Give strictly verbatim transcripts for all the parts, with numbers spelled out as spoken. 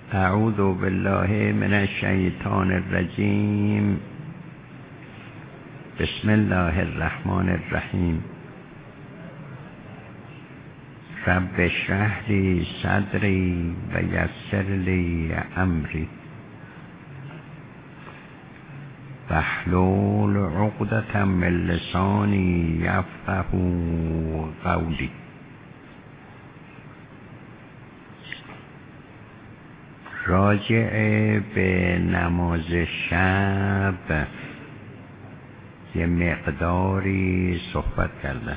اعوذ بالله من الشیطان الرجیم. بسم الله الرحمن الرحیم. رب اشرح لی صدری و یسر لی امری واحلل عقدة من لسانی یفقهوا قولی. راجع به نماز شب یه مقداری صحبت کردم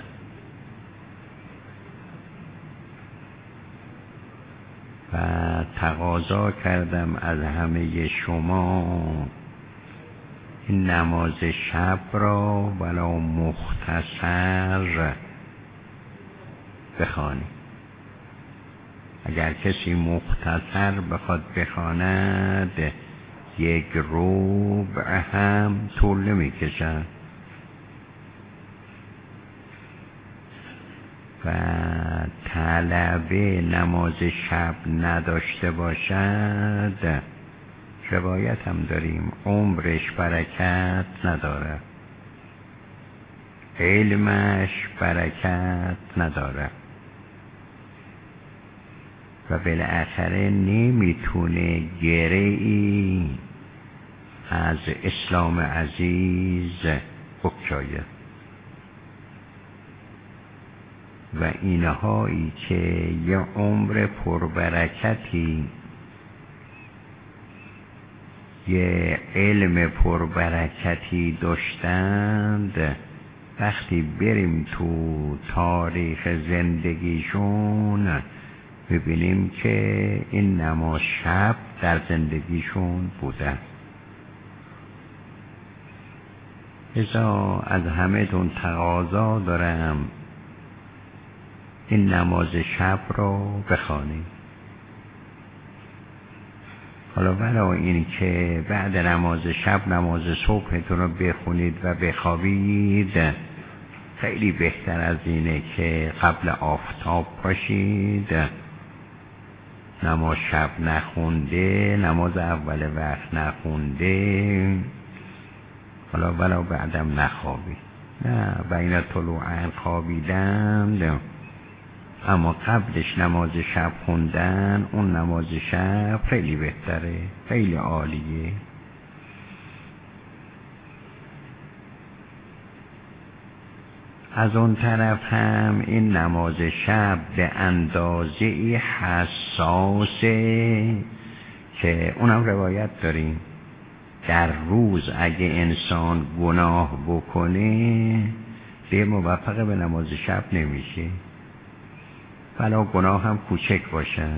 و تقاضا کردم از همه شما این نماز شب را ولو مختصر بخوانید. اگر کسی مختصر بخواد بخواند یک ربع هم طول نمی کشد و طلب نماز شب نداشته باشد، روایت هم داریم، عمرش برکت نداره، علمش برکت نداره و بالاخره نمیتونه گره‌ای از اسلام عزیز بگشاید. و اینهایی که یه عمر پربرکتی، یه علم پربرکتی داشتند، وقتی بریم تو تاریخ زندگیشون ببینیم که این نماز شب در زندگیشون بوده. لذا از همه تون تقاضا دارم این نماز شب رو بخوانید. حالا ولو این که بعد نماز شب نماز صبحتون رو بخونید و بخوابید، خیلی بهتر از اینه که قبل آفتاب باشید، نماز شب نخونده، نماز اول وقت نخونده، حالا ولو بعدم نخوابید، نه بین طلوعن خوابیدن، اما قبلش نماز شب خوندن، اون نماز شب خیلی بهتره، خیلی عالیه. از اون طرف هم این نماز شب به اندازه حساسه که اونم روایت داریم در روز اگه انسان گناه بکنه به موفق به نماز شب نمیشه، ولی گناه هم کوچک باشن.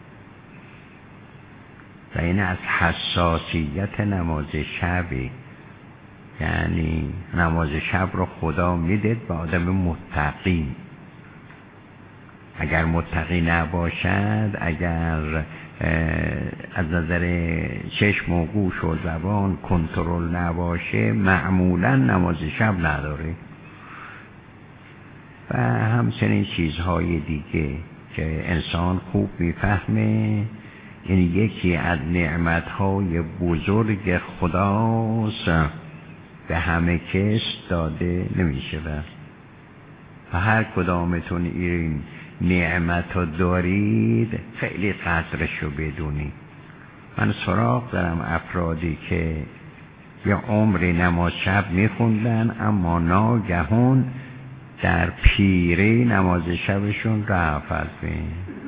و این از حساسیت نماز شبه، یعنی نماز شب رو خدا میده به آدم متقی. اگر متقی نباشد، اگر از نظر چشم و گوش و زبان کنترل نباشه، معمولا نماز شب نداره. و همچنین چیزهای دیگه که انسان خوب میفهمه این یکی از نعمتهای بزرگ خداست، به همه کس داده نمیشه و هر کدامتون این نعمت رو دارید خیلی قدرش رو بدونید. من سراغ دارم افرادی که یه عمری نماز شب میخوندن اما ناگهان در پیری نماز شبشون رفت از بین،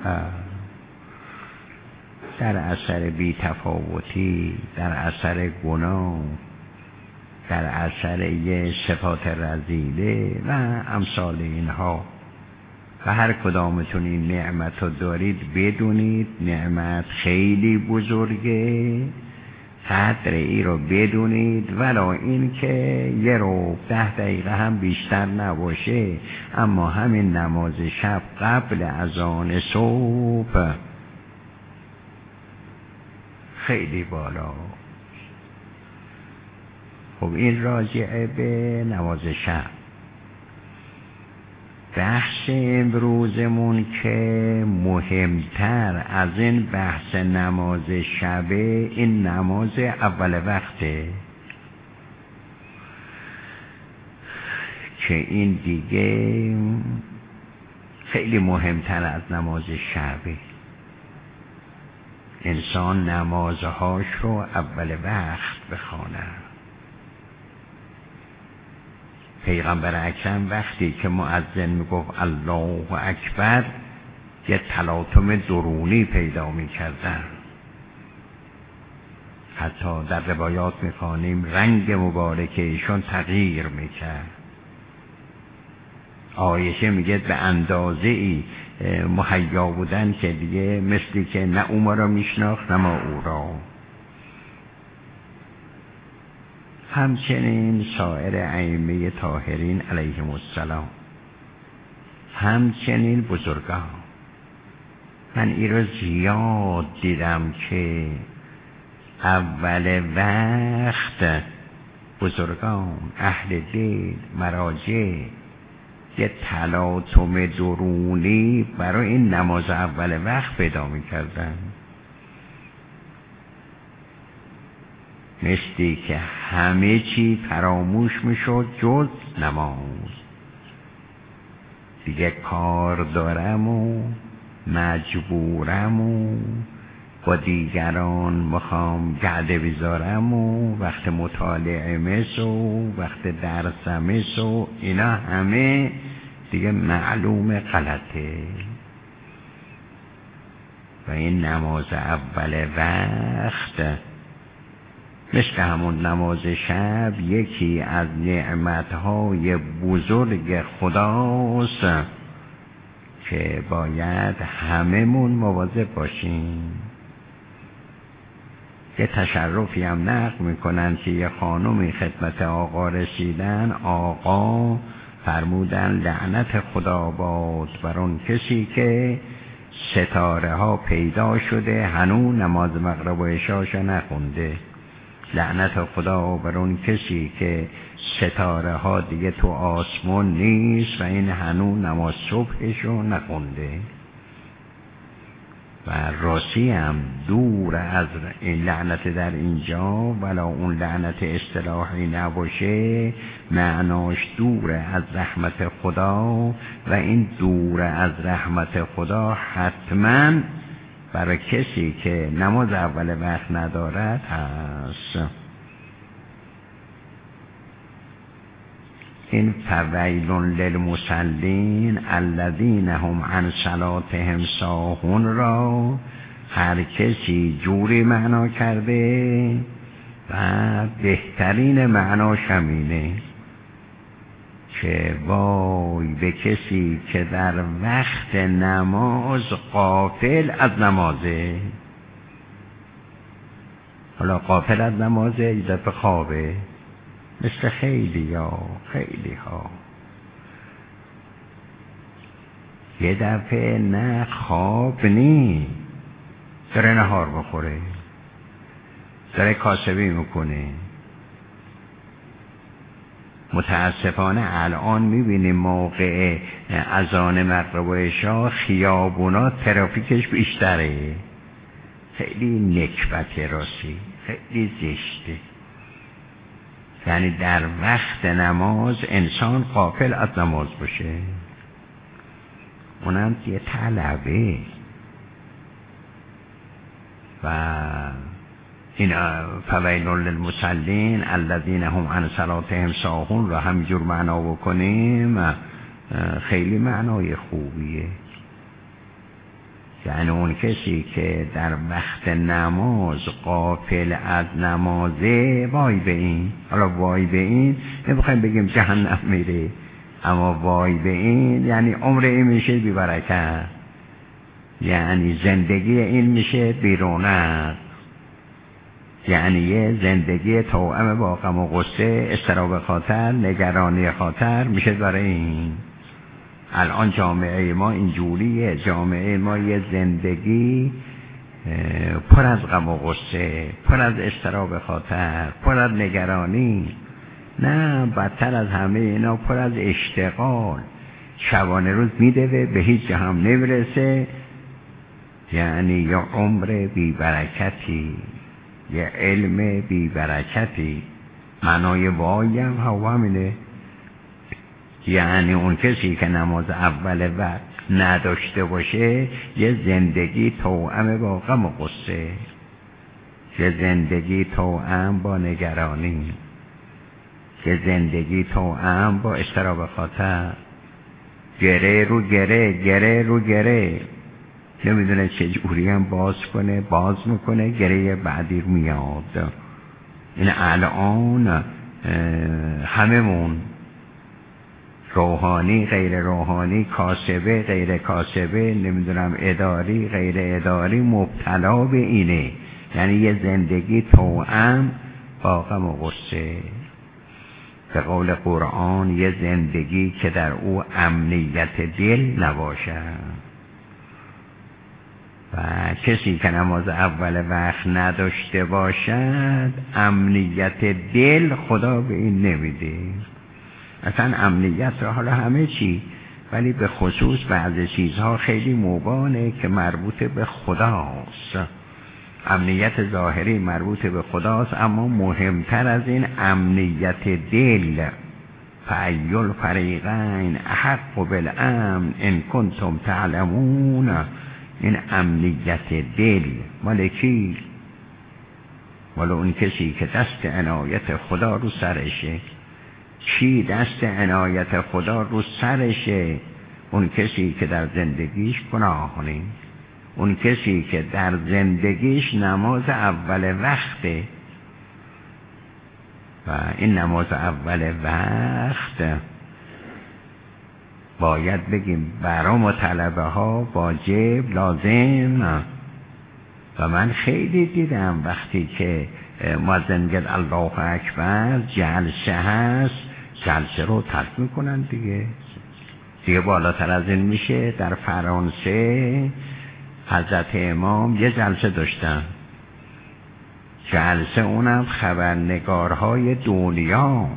در اثر بی‌تفاوتی، در اثر گناه، در اثر یه صفات رذیله و امثال اینها. و هر کدامتون این نعمت رو دارید بدونید نعمت خیلی بزرگه، قدر ای رو بدونید، ولو این که یه رو ده دقیقه هم بیشتر نباشه، اما همین نماز شب قبل اذان صبح خیلی بالا. خب این راجعه به نماز شب. بحث امروزمون که مهمتر از این بحث نماز شبه، این نماز اول وقته که این دیگه خیلی مهمتر از نماز شبه. انسان نمازهاش رو اول وقت بخونه. پیغمبر اکرم وقتی که مؤذن میگفت الله اکبر یه تلاطم درونی پیدا میکردن. حتی در روایات میخوانیم رنگ مبارک ایشون تغییر میکرد. عایشه میگه به اندازه ای مهیا بودن که دیگه مثلی که نه او ما را میشناخت نه ما او را. همچنین سایر ائمه طاهرین علیهم السلام، همچنین بزرگان. من این رو زیاد دیدم که اول وقت بزرگان اهل دین مراجع یه تلاطم درونی برای این نماز اول وقت پیدا می‌کردن. مثلی که همه چی فراموش میشد جز نماز. دیگه کار دارم و مجبورم و با دیگران مخوام گرده بذارم و وقت مطالعه مس و وقت درس مس و اینا همه دیگه معلوم غلطه. و این نماز اول وقت مثل همون نماز شب یکی از نعمتهای بزرگ خداست که باید هممون مواظب باشیم. یه تشرفی هم نقل میکنن که یه خانومی خدمت آقا رسیدن، آقا فرمودن لعنت خدا باد بر اون کسی که ستاره ها پیدا شده هنوز نماز مغرب و عشاءش نخونده. لعنت خدا بر اون کسی که ستاره ها دیگه تو آسمون نیست و این هنوز نماز صبحشو نخونده. و راستی هم دور از این لعنت در اینجا، ولا اون لعنت اصطلاحی نباشه، معناش دور از رحمت خدا و این دور از رحمت خدا حتما برای کسی که نماز اول وقت ندارد هست. این فویل للمصلین الذین هم عن صلاتهم ساهون را هر کسی جوری معنا کرده و بهترین معناش همینه که وای به کسی که در وقت نماز غافل از نمازه. حالا غافل از نمازه یه دفعه خوابه، مثل خیلی ها خیلی ها یه دفعه نه خواب نی، داره نهار بخوره، داره کاسبی میکنه. متاسفانه الان میبینیم موقع اذان مغرب و عشاء خیابونا ترافیکش بیشتره. خیلی نکبته راستی، خیلی زشته. یعنی در وقت نماز انسان غافل از نماز باشه، اونم یه طلبه. و این فویل للمصلین الذین هم عن صلاتهم ساهون را همینجور معنا بکنیم خیلی معنای خوبیه. یعنی اون کسی که در وقت نماز غافل از نمازه، وای به این. حالا وای به این نمیخوایم بگیم جهنم میره، اما وای به این یعنی عمر این میشه بی برکت، یعنی زندگی این میشه بیرونق، یعنی یه زندگی توأم با غم و غصه، اضطراب خاطر، نگرانی خاطر میشه برای این. الان جامعه ما اینجوریه، جامعه ما یه زندگی پر از غم و غصه، پر از اضطراب خاطر، پر از نگرانی. نه، بدتر از همه اینا پر از اشتغال. شبانه روز میدوه به هیچ جا هم نمیرسه، یعنی یا عمر بی برکتی یا علم بی برکتی. معنای وای هم همینه، یعنی اون کسی که نماز اول وقت نداشته باشه یه زندگی توأم با غم و غصه، یه زندگی توأم با نگرانی، یه زندگی توأم با اضطراب خاطر، گره رو گره گره رو گره، نمیدونه چجوری هم باز کنه، باز میکنه، گره بعدی رو میاد. این الان هممون روحانی غیر روحانی، کاسبه غیر کاسبه، نمیدونم اداری غیر اداری، مبتلا به اینه، یعنی یه زندگی توأم با غم و غصه. به قول قرآن یه زندگی که در او امنیت دل نباشد. و کسی که نماز اول وقت نداشته باشد امنیت دل خدا به این نمیده. اصلا امنیت را حالا همه چی، ولی به خصوص بعضی چیزها خیلی مبانه که مربوط به خداست. امنیت ظاهری مربوط به خداست، اما مهمتر از این امنیت دل. فأی الفریقین احق بالامن ان کنتم تعلمون. این امنیت دل مال کی؟ مال اون کسی که دست عنایت خدا رو سرشه. چی دست عنایت خدا رو سرشه؟ اون کسی که در زندگیش گناه کنه، اون کسی که در زندگیش نماز اول وقته. و این نماز اول وقت باید بگیم برای مطلبه ها واجب لازم. و من خیلی دیدم وقتی که مؤذن گفت الله اکبر جلسه هست، جلسه رو ترک میکنن دیگه دیگه بالاتر از این میشه. در فرانسه حضرت امام یه جلسه داشتن، جلسه اونم خبرنگارهای دنیا،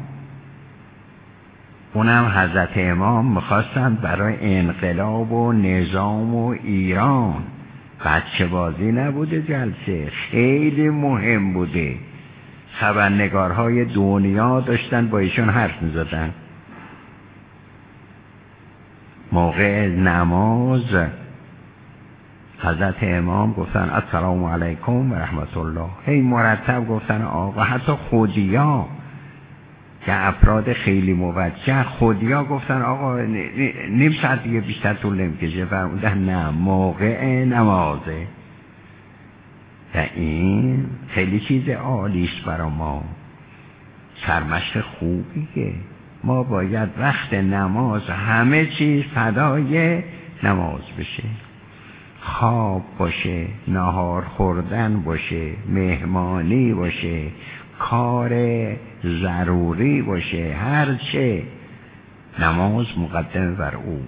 اونم حضرت امام میخواستن برای انقلاب و نظام و ایران. بچه بازی نبوده، جلسه خیلی مهم بوده. خبرنگارهای دنیا داشتن با ایشون حرف میزدن. موقع نماز حضرت امام گفتن السلام علیکم و رحمت الله، هی مرتب گفتن آقا. حتی خودیا که افراد خیلی موجه، خودیا گفتن آقا نیم ساعت دیگه بیشتر طول نمیکشه. فرمودن نه، موقع نمازه. و این خیلی چیز عالیست برای ما، سرمشق خوبیه. ما باید وقت نماز همه چیز فدای نماز بشه، خواب باشه، نهار خوردن باشه، مهمانی باشه، کار ضروری باشه، هر چه نماز مقدم بر او.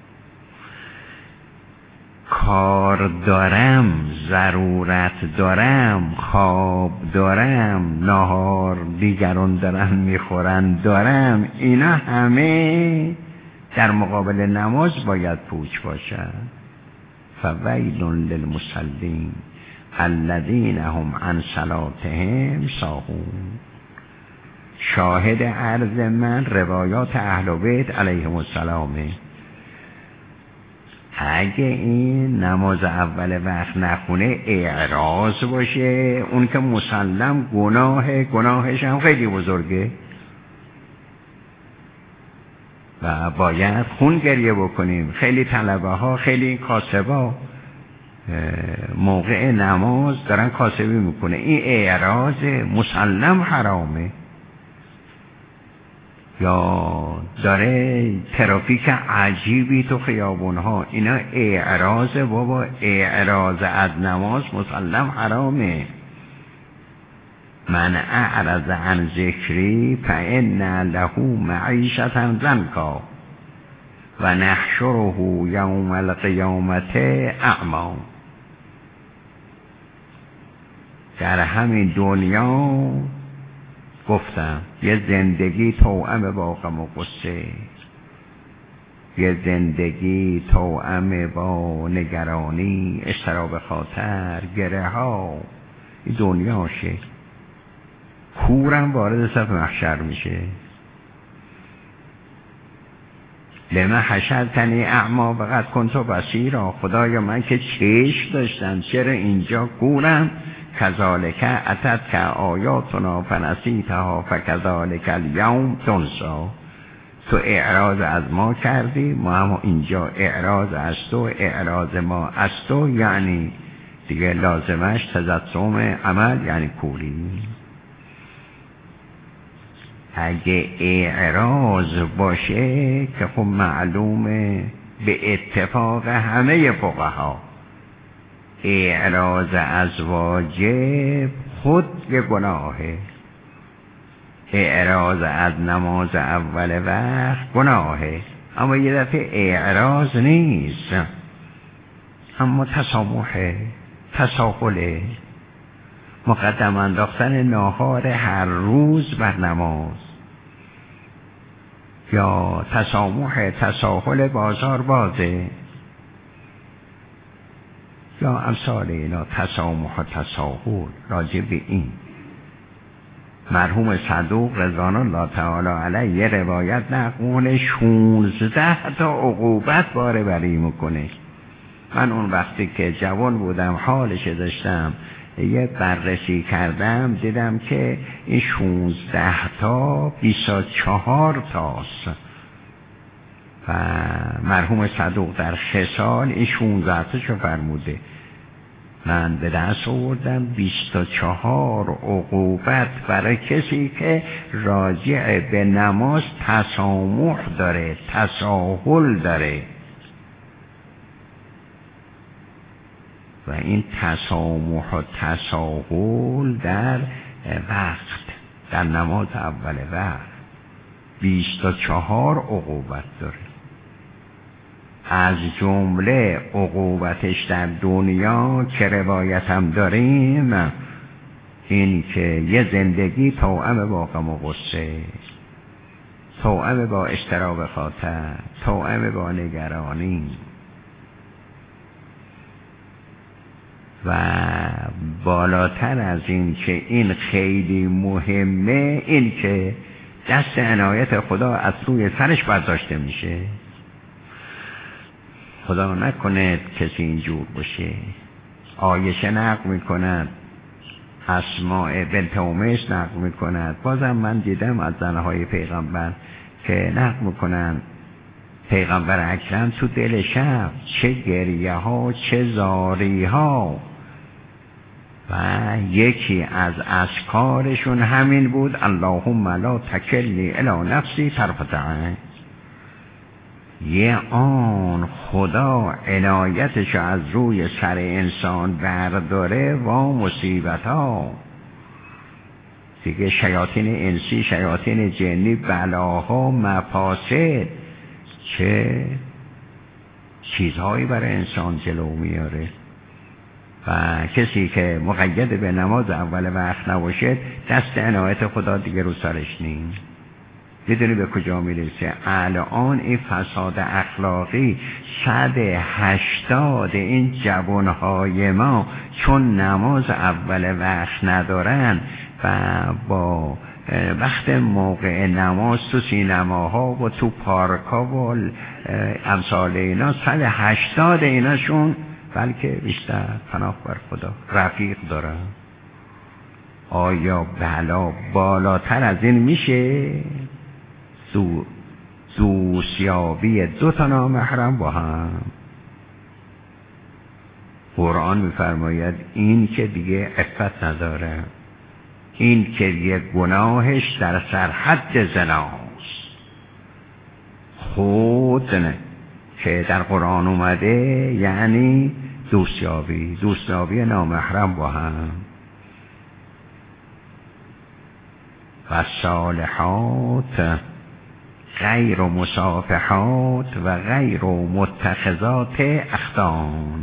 کار دارم، ضرورت دارم، خواب دارم، نهار دیگران دارن میخورن دارم، اینا همه در مقابل نماز باید پوچ باشد. فویل للمصلین الذین هم عن صلاتهم ساهون. شاهد عرض من روایات اهل بیت علیهم السلامه. اگه این نماز اول وقت نخونه اعراض باشه، اون که مسلم گناه، گناهش هم خیلی بزرگه و باید خون گریه بکنیم. خیلی طلبه ها، خیلی کاسبا موقع نماز دارن کاسبی میکنه، این اعراض مسلم حرامه. یا داره ترافیک عجیبی تو خیابون ها، اینا اعراض. بابا اعراض از نماز مسلم حرامه. من اعرض عن ذکری فإن له معیشة ضنکا و نحشره یوم القیامت اعما. در همین دنیا گفتم یه زندگی توأم با غم و غصه، یه زندگی توأم با نگرانی، اضطراب خاطر، گره ها، این دنیاشه. کورم وارد صف محشر میشه. لما حشرتنی اعما وقد کنت بصیرا، خدایا من که چشم داشتم چرا اینجا کورم؟ کذالک اتت که آیاتنا فنسیتها فکذالک الیوم تنسی. تو اعراض از ما کردی، ما هم اینجا اعراض از تو، اعراض ما از تو، یعنی دیگه لازمش تجسم عمل، یعنی کوری. اگه اعراض باشه که خب معلومه به اتفاق همه فقها اعراض از واجب خود یه گناهه. اعراض از نماز اول وقت گناهه، اما یه دفعه اعراض نیست، اما تسامحه، تساهله، مقدم انداختن ناهار هر روز بر نماز، یا تسامح تساهل بازار بازه، یا امثال اینا، تسامح و تساهل. راجع به این مرحوم صدوق رضوان الله تعالی علیه یه روایت نقل شونزده تا عقوبت باره بری میکنه. من اون وقتی که جوان بودم حالش داشتم یه بررسی کردم، دیدم که این شونزده تا بیست و چهار تاست و مرحوم صدوق در خصال این شونزده تا چو فرموده. من به دست آوردم بیست و چهار عقوبت برای کسی که راجع به نماز تسامح داره، تساهل داره. و این تسامح و تساهل در وقت، در نماز اول وقت بیست و چهار عقوبت داره. از جمله عقوبتش در دنیا که روایت هم داریم این که یه زندگی توأم با غم و غصه، توأم با اضطراب خاطر، توأم با نگرانی، و بالاتر از این که این خیلی مهمه، این که دست عنایت خدا از روی سرش برداشته میشه. خدا نکنه کسی اینجور باشه. عایشه نقل میکند، اسماء بنت امیس نقل میکند، بازم من دیدم از زنهای پیغمبر که نقل میکنن پیغمبر اکرم تو دل شب چه گریه ها چه زاری ها، و یکی از اذکارشون همین بود اللهم لا تکلنی الی نفسی طرفة عین. یه آن خدا عنایتش از روی سر انسان برداره و مصیبت ها دیگه، شیاطین انسی، شیاطین جنی، بلاها، مفاسد، چه چیزهایی برای انسان جلو میاره. و کسی که مقید به نماز اول وقت نباشه دست عنایت خدا دیگه رو سرش نیست. میدونی به کجا میرسه؟ الان این فساد اخلاقی صد هشتاد این جوانهای ما چون نماز اول وقت ندارن و با وقت موقع نماز تو سینماها و تو پارکا و امثال اینا صد هشتاد ایناشون، بلکه بیشتر، پناه بر خدا، رفیق دارن. آیا بلا بالاتر از این میشه؟ دو دوستیابی دو تا نامحرم با هم. قرآن میفرماید این که دیگه عفت نداره، این که دیگه گناهش در سرحد زناست. خود نه که در قرآن اومده یعنی دوستیابی، دوستیابی نامحرم با هم. و صالحات غیر مصافحات و غیر متخذات اخدان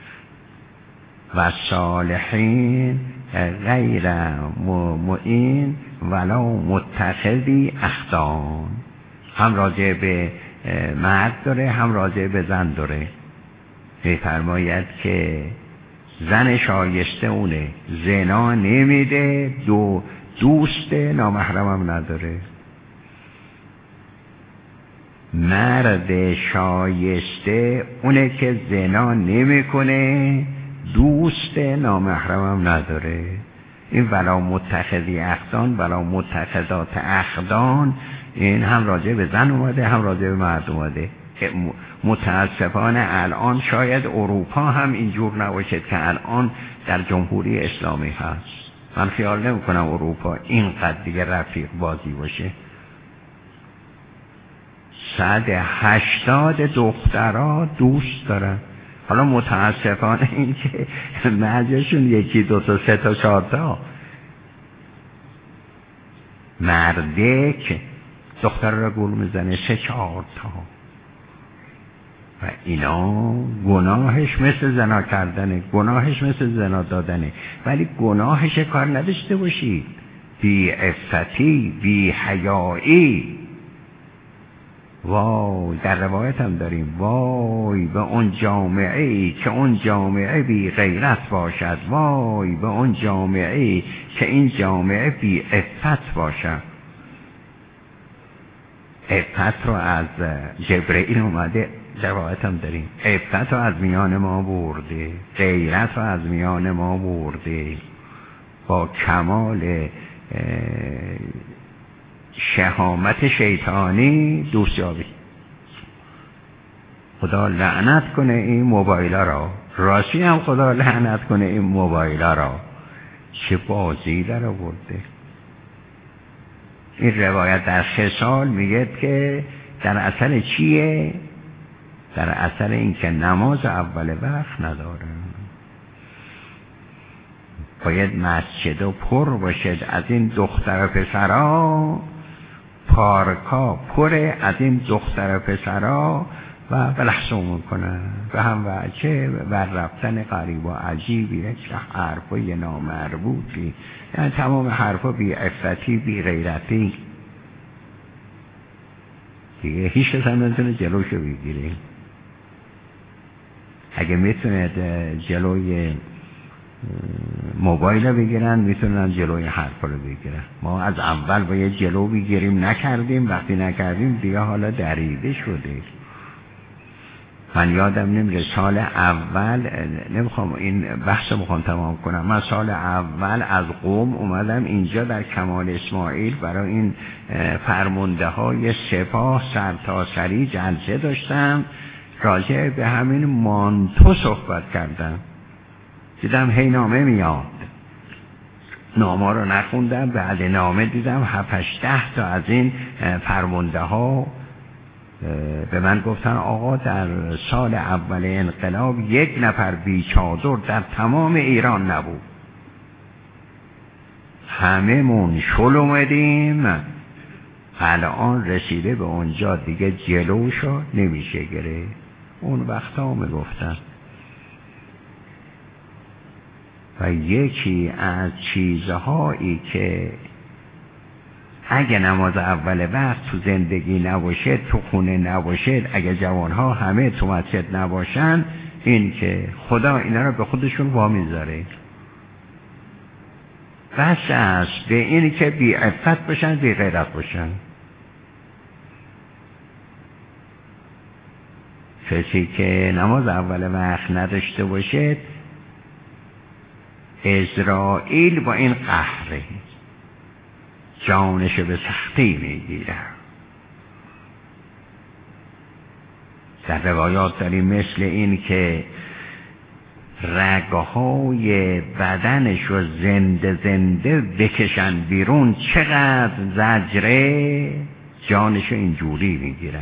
و صالحین غیر معین ولا متخذی اخدان. هم راجع به مرد داره هم راجع به زن داره. میفرماید که زن شایسته اونه، زنا نمیده، دو دوست نامحرمم نداره. مرد شایسته اونه که زنا نمیکنه، دوست نامحرمم نداره. این ولا متخذی اخدان ولا متخذات اخدان، این هم راجع به زن اومده هم راجع به مرد اومده. متاسفانه الان شاید اروپا هم اینجور نباشد که الان در جمهوری اسلامی هست. من خیال نمی کنم اروپا اینقدر دیگه رفیق بازی باشه. صد هشتاد دخترها دوست دارن. حالا متاسفانه این که بعضیشون یکی دو تا سه تا چهار تا، مردک دختر را گول میزنه سه چهار تا و اینا گناهش مثل زنا کردنه، گناهش مثل زنا دادنه. ولی گناهش کار نداشته باشید، بی عفتی بی حیایی. وای در روایت هم داریم، وای به اون جامعه ای که اون جامعه بی غیرت باشد، وای به اون جامعه ای که این جامعه بی عفت باشد. عفت رو از جبرئیل اومده، روایت هم داریم، عفت رو از میان ما برده، غیرت رو از میان ما برده. با کمال شهامت شیطانی دوست یابی. خدا لعنت کنه این موبایل را، راستی هم خدا لعنت کنه این موبایل را. چه بازی در آورده. این روایت در خصال میگه که در اثر چیه؟ در اثر این که نماز اول وقت نداره. باید مسجد و پر باشد از این دختر و پسرها، پارکا پره از این دختر و پسرها و بلحظه میکنن و هم وچه و رفتن غریب و عجیبی، چه حرفای نامربوطی، یعنی تمام حرفا بی عفتی بی غیرتی دیگه هیچ کس هم نمیتونه جلوشو بگیره. اگه میتونه جلوی موبایل رو بگیرن میتونن جلوی حرفا رو بگیرن. ما از اول باید جلو بگیریم، نکردیم. وقتی نکردیم دیگه حالا دریده شده. من یادم نمیره سال اول، نمیخوام این بحث رو بخوام تمام کنم، من سال اول از قم اومدم اینجا در کمال اسماعیل برای این فرمانده های سپاه سرتاسری جلسه داشتم، راجع به همین مانتو صحبت کردم. دیدم هی نامه میاد، نامه رو نخوندم، بعد نامه دیدم هفتش ده تا از این فرمانده ها به من گفتن آقا در سال اول انقلاب یک نفر بیچادر در تمام ایران نبود، همه مون شل اومدیم، الان رسیده به اونجا دیگه جلوشو نمیشه گرفت. اون وقتا میگفتن. و یکی از چیزهایی که اگه نماز اول وقت تو زندگی نباشه، تو خونه نباشه، اگه جوانها همه تو مسجد نباشن، این که خدا اینا رو به خودشون وامیذاره. بس است به این که بی عفت باشن، بی غیرت باشن. کسی که نماز اول وقت نداشته باشه، اسرائیل با این قهره جانش به سختی میگیره. در روایات داریم مثل این که رگهای بدنش رو زنده زنده بکشن بیرون، چقدر زجره، جانش رو اینجوری میگیره.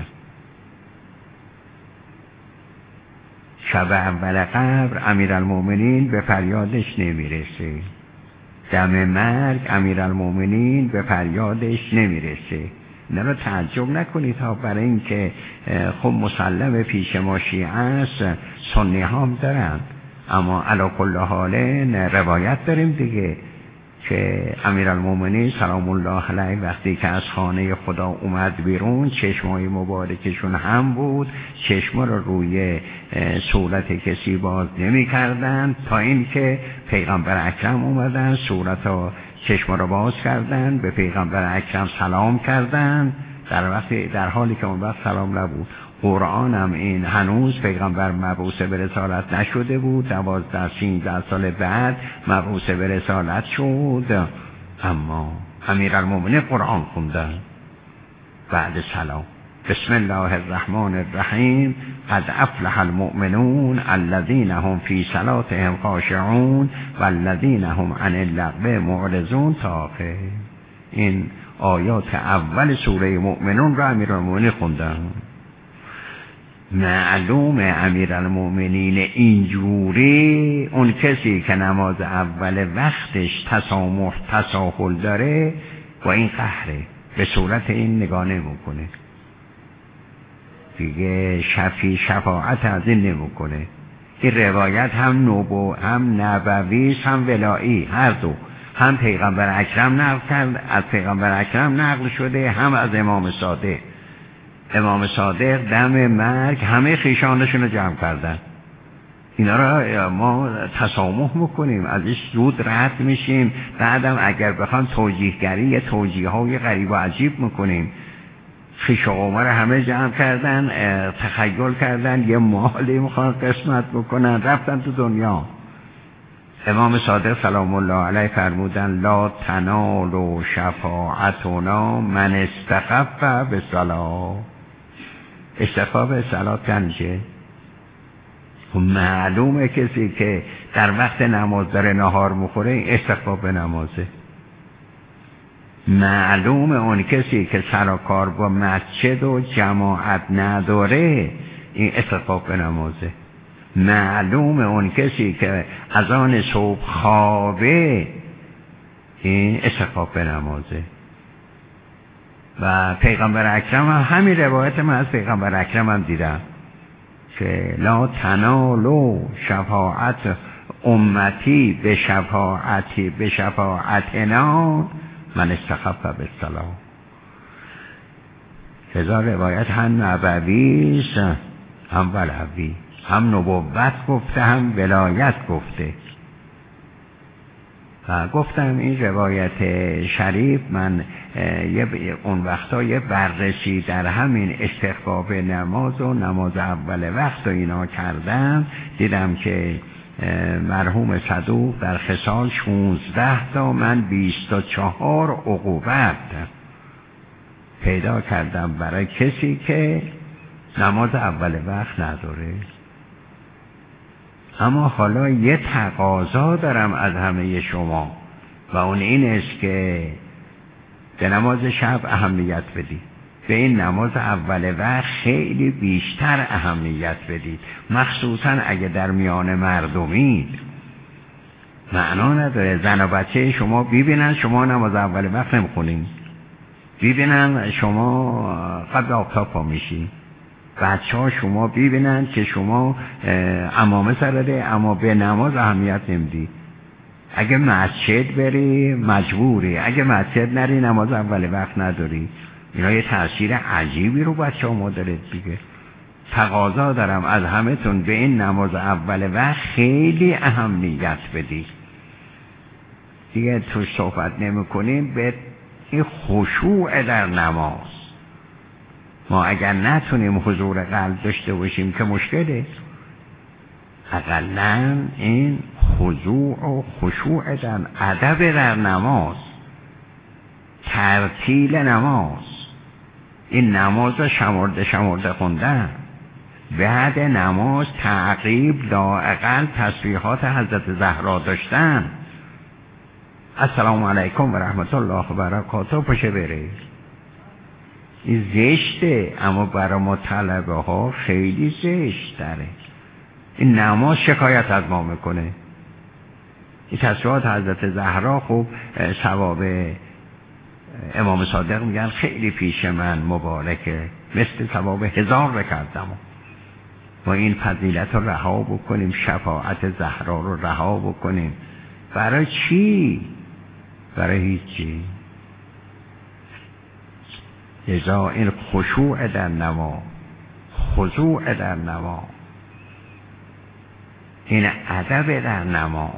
شب اول قبر امیرالمومنین به فریادش نمیرسه، دم مرگ امیرالمومنین به فریادش نمیرسه. اینا رو تعجب نکنید ها، برای این که خب مسلم پیش ما شیعه است، سنی هم دارن، اما علی کل حال روایت داریم دیگه. که امیرالمومنین سلام الله علیه وقتی که از خانه خدا اومد بیرون چشمای مبارکشون هم بود، چشم رو روی صورت کسی باز نمی کردن تا اینکه پیغمبر اکرم اومدن صورت و چشم رو باز کردن، به پیغمبر اکرم سلام کردن، در وقتی در حالی که اون وقت سلام نبود. قرآن هم این هنوز پیغمبر مبعوث به رسالت نشده بود، دوازده سیزده سال بعد مبعوث به رسالت شد، اما امیرالمومنین قرآن خوندن بعد سلام. بسم الله الرحمن الرحیم قد افلح المؤمنون الذین هم فی صلاتهم خاشعون والذین هم عن اللغو معرضون تا آخر. این آیات اول سوره مؤمنون را امیرالمومنین خوندن. معلوم امیرالمومنین اینجوری اون کسی که نماز اول وقتش تسامح تساهل داره با این قهره به صورت این نگاه نمیکنه دیگه، شفی شفاعت از این نمیکنه. این روایت هم نبو هم نبوی هم ولایی هر دو، هم پیغمبر اکرم نقل کرد از پیغمبر اکرم نقل شده، هم از امام صادق. امام صادق دم مرگ همه خیشانشون رو جمع کردن. اینا را ما تسامح میکنیم، ازش زود رد میشیم، بعدم اگر بخوام توجیهگری یا توجیه های غریب و عجیب میکنیم. خیش و قومه رو همه جمع کردن، تخیل کردن یه مالی میخوان قسمت بکنن، رفتن تو دنیا. امام صادق سلام الله علیه فرمودن لا تنال شفاعتنا من استخف به صلاة. استخفاف به صلاة کنجه معلومه کسی که در وقت نماز داره نهار میخوره استخفاف به نمازه. معلومه اون کسی که سر و کار با مسجد و جماعت نداره این استخفاف به نمازه. معلومه اون کسی که از آن صبح خوابه این استخفاف به نمازه. و پیغمبر اکرم هم همین روایت من از پیغمبر اکرم هم دیدم که لا تنالو شفاعت امتی به شفاعتی به شفاعتنا من استخف بالصلاة. هزار روایت هم نبویست هم ولوی، هم نبوت گفته هم ولایت گفته. و گفتم این روایت شریف من یه اون وقتا یه بررسی در همین استخفاف نماز و نماز اول وقت و اینا کردم، دیدم که مرحوم صدوق در خصال شونزده تا من بیست و چهار عقوبت پیدا کردم برای کسی که نماز اول وقت نداره. اما حالا یه تقاضا دارم از همه شما و اون این است که به نماز شب اهمیت بدید، به این نماز اول وقت خیلی بیشتر اهمیت بدید، مخصوصا اگه در میان مردمید. معنا نداره زن و بچه شما ببینن شما نماز اول وقت نمیخونین، ببینن شما قبل آفتاب پا میشین، بچه ها شما ببینن که شما عمامه سرده اما به نماز اهمیت نمیدی. اگه مسجد بری مجبوری، اگه مسجد نری نماز اول وقت نداری. اینا یه تأثیر عجیبی رو بچه ها ما داره دیگه. تقاضا دارم از همه تون به این نماز اول وقت خیلی اهمیت بدی. دیگه تو صحبت نمی کنیم به این خشوع در نماز. ما اگر نتونیم حضور قلب داشته باشیم که مشکله، اقلاً این خضوع و خشوع در ادب در نماز، ترتیل نماز، این نماز رو شمرده شمرده خوندن، بعد نماز تعقیب لااقل تسبیحات حضرت زهرا داشتن، السلام علیکم و رحمت الله و برکاته پشه بره. این زشته، اما برای ما طلبه ها خیلی زشت داره. این نماز شکایت از ما میکنه. این تسبیحات حضرت زهرا خوب ثواب امام صادق میگن خیلی پیش من مبارکه، مثل ثواب هزار رکعت نماز. ما این فضیلت رو رها بکنیم، شفاعت زهرا رو رها بکنیم. برای چی؟ برای هیچی. لذا این خشوع در نماز، خضوع در نماز، این ادب در نماز،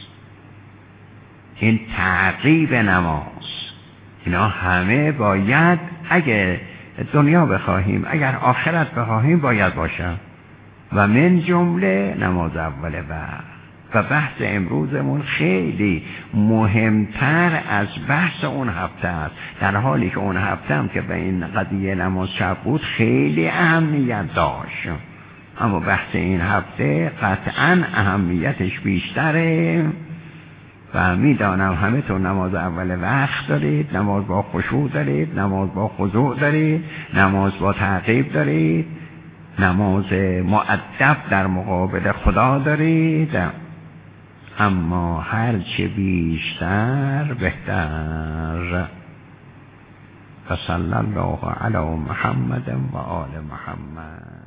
این تعقیب نماز، اینا همه باید اگر دنیا بخواهیم، اگر آخرت بخواهیم باید باشه. و من جمله نماز اول وقت. و بحث امروزمون خیلی مهمتر از بحث اون هفته است، در حالی که اون هفته هم که به این قضیه نماز شب بود خیلی اهمیت داشت، اما بحث این هفته قطعا اهمیتش بیشتره. و میدانم همه تو نماز اول وقت دارید، نماز با خشوع دارید، نماز با خضوع دارید، نماز با تعقیب دارید، نماز مؤدب در مقابل خدا دارید، اما هرچه بیشتر بهتر. و صلی الله علی محمد و آل محمد.